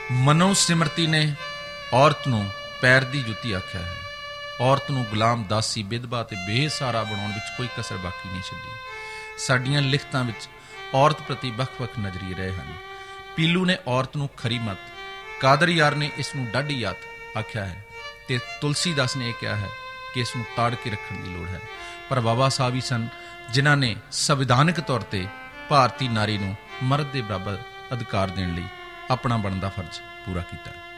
ਮਨੋ ਸਿਮਰਤੀ ਨੇ ਔਰਤ ਨੂੰ ਪੈਰ ਦੀ ਜੁੱਤੀ ਆਖਿਆ ਹੈ। ਔਰਤ ਨੂੰ ਗੁਲਾਮ, ਦਾਸੀ, ਵਿਧਵਾ ਅਤੇ ਬੇਸਹਾਰਾ ਬਣਾਉਣ ਵਿੱਚ ਕੋਈ ਕਸਰ ਬਾਕੀ ਨਹੀਂ ਛੱਡੀ। ਸਾਡੀਆਂ ਲਿਖਤਾਂ ਵਿੱਚ ਔਰਤ ਪ੍ਰਤੀ ਵੱਖ-ਵੱਖ ਨਜ਼ਰੀਏ ਰਹੇ ਹਨ। ਪੀਲੂ ਨੇ ਔਰਤ ਨੂੰ ਖਰੀ ਮੱਤ, ਕਾਦਰਯਾਰ ਨੇ ਇਸ ਨੂੰ ਡਾਢੀ ਯਾਤ ਆਖਿਆ ਹੈ ਅਤੇ ਤੁਲਸੀਦਾਸ ਨੇ ਇਹ ਕਿਹਾ ਹੈ ਕਿ ਇਸ ਨੂੰ ਤਾੜ ਕੇ ਰੱਖਣ ਦੀ ਲੋੜ ਹੈ। ਪਰ ਬਾਬਾ ਸਾਹਿਬ ਹੀ ਸਨ ਜਿਨ੍ਹਾਂ ਨੇ ਸੰਵਿਧਾਨਕ ਤੌਰ 'ਤੇ ਭਾਰਤੀ ਨਾਰੀ ਨੂੰ ਮਰਦ ਦੇ ਬਰਾਬਰ ਅਧਿਕਾਰ ਦੇਣ ਲਈ ਆਪਣਾ ਬਣਦਾ ਫਰਜ਼ ਪੂਰਾ ਕੀਤਾ।